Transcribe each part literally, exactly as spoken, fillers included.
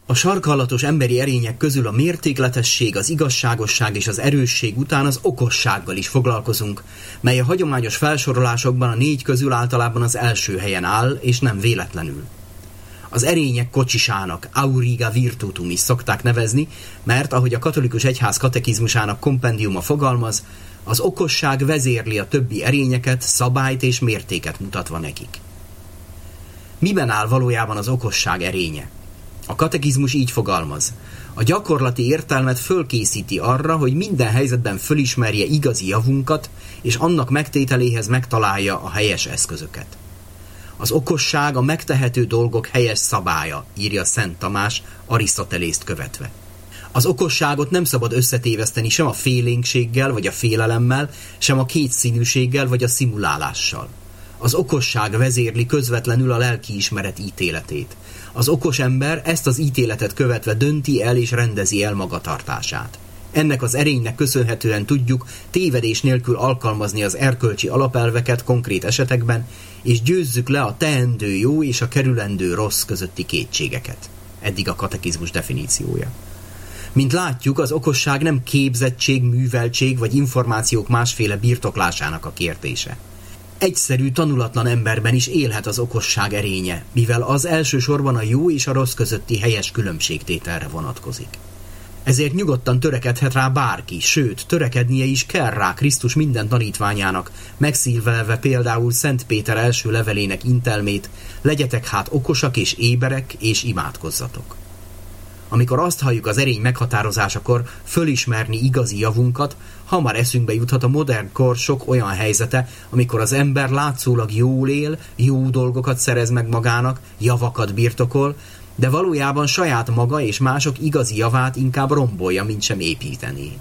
A sarkallatos emberi erények közül a mértékletesség, az igazságosság és az erősség után az okossággal is foglalkozunk, mely a hagyományos felsorolásokban a négy közül általában az első helyen áll, és nem véletlenül. Az erények kocsisának, auriga virtutum is szokták nevezni, mert ahogy a katolikus egyház katekizmusának kompendiuma fogalmaz, az okosság vezérli a többi erényeket, szabályt és mértéket mutatva nekik. Miben áll valójában az okosság erénye? A katekizmus így fogalmaz. A gyakorlati értelmet fölkészíti arra, hogy minden helyzetben fölismerje igazi javunkat, és annak megtételéhez megtalálja a helyes eszközöket. Az okosság a megtehető dolgok helyes szabálya, írja Szent Tamás Arisztotelészt követve. Az okosságot nem szabad összetéveszteni sem a félénkséggel vagy a félelemmel, sem a kétszínűséggel vagy a szimulálással. Az okosság vezérli közvetlenül a lelkiismeret ítéletét. Az okos ember ezt az ítéletet követve dönti el és rendezi el magatartását. Ennek az erénynek köszönhetően tudjuk tévedés nélkül alkalmazni az erkölcsi alapelveket konkrét esetekben, és győzzük le a teendő jó és a kerülendő rossz közötti kétségeket. Eddig a katekizmus definíciója. Mint látjuk, az okosság nem képzettség, műveltség vagy információk másféle birtoklásának a kérdése. Egyszerű, tanulatlan emberben is élhet az okosság erénye, mivel az elsősorban a jó és a rossz közötti helyes különbségtételre vonatkozik. Ezért nyugodtan törekedhet rá bárki, sőt, törekednie is kell rá Krisztus minden tanítványának, megszívelve például Szent Péter első levelének intelmét, legyetek hát okosak és éberek, és imádkozzatok. Amikor azt halljuk az erény meghatározásakor fölismerni igazi javunkat, hamar eszünkbe juthat a modern kor sok olyan helyzete, amikor az ember látszólag jól él, jó dolgokat szerez meg magának, javakat birtokol, de valójában saját maga és mások igazi javát inkább rombolja, mint sem építené.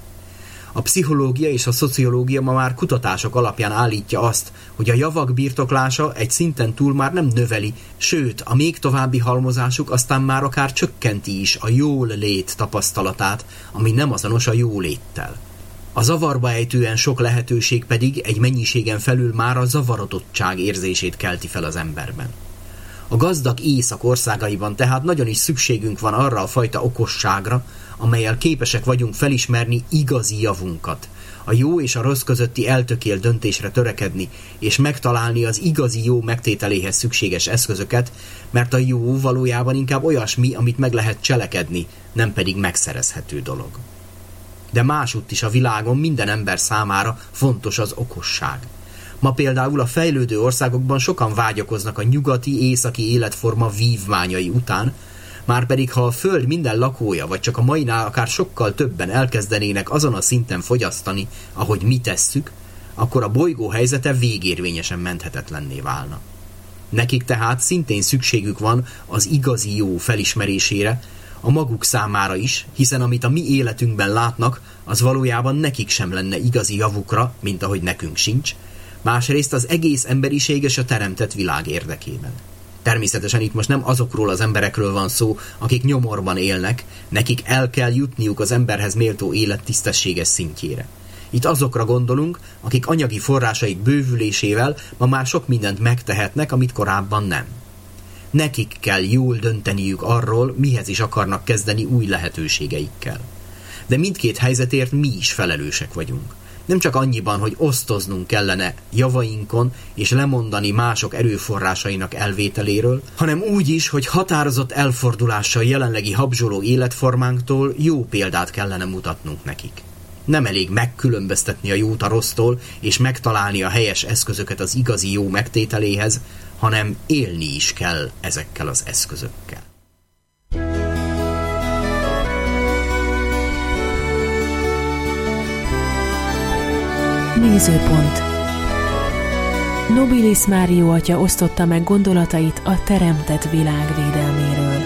A pszichológia és a szociológia ma már kutatások alapján állítja azt, hogy a javak birtoklása egy szinten túl már nem növeli, sőt, a még további halmozásuk aztán már akár csökkenti is a jól lét tapasztalatát, ami nem azonos a jóléttel. A zavarba ejtően sok lehetőség pedig egy mennyiségen felül már a zavarodottság érzését kelti fel az emberben. A gazdag észak országaiban tehát nagyon is szükségünk van arra a fajta okosságra, amellyel képesek vagyunk felismerni igazi javunkat, a jó és a rossz közötti eltökélt döntésre törekedni, és megtalálni az igazi jó megtételéhez szükséges eszközöket, mert a jó valójában inkább olyasmi, amit meg lehet cselekedni, nem pedig megszerezhető dolog. De másutt is a világon minden ember számára fontos az okosság. Ma például a fejlődő országokban sokan vágyakoznak a nyugati, északi életforma vívmányai után, márpedig ha a föld minden lakója, vagy csak a mainál akár sokkal többen elkezdenének azon a szinten fogyasztani, ahogy mi tesszük, akkor a bolygó helyzete végérvényesen menthetetlenné válna. Nekik tehát szintén szükségük van az igazi jó felismerésére, a maguk számára is, hiszen amit a mi életünkben látnak, az valójában nekik sem lenne igazi javukra, mint ahogy nekünk sincs, másrészt az egész emberiség és a teremtett világ érdekében. Természetesen itt most nem azokról az emberekről van szó, akik nyomorban élnek, nekik el kell jutniuk az emberhez méltó élet tisztességes szintjére. Itt azokra gondolunk, akik anyagi forrásaik bővülésével ma már sok mindent megtehetnek, amit korábban nem. Nekik kell jól dönteniük arról, mihez is akarnak kezdeni új lehetőségeikkel. De mindkét helyzetért mi is felelősek vagyunk. Nem csak annyiban, hogy osztoznunk kellene javainkon és lemondani mások erőforrásainak elvételéről, hanem úgy is, hogy határozott elfordulással jelenlegi habzsoló életformánktól jó példát kellene mutatnunk nekik. Nem elég megkülönböztetni a jót a rossztól és megtalálni a helyes eszközöket az igazi jó megtételéhez, hanem élni is kell ezekkel az eszközökkel. Nézőpont. Nobilis Mário atya osztotta meg gondolatait a teremtett világ védelméről.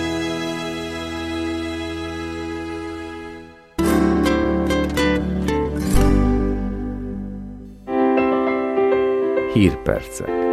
Hírpercek.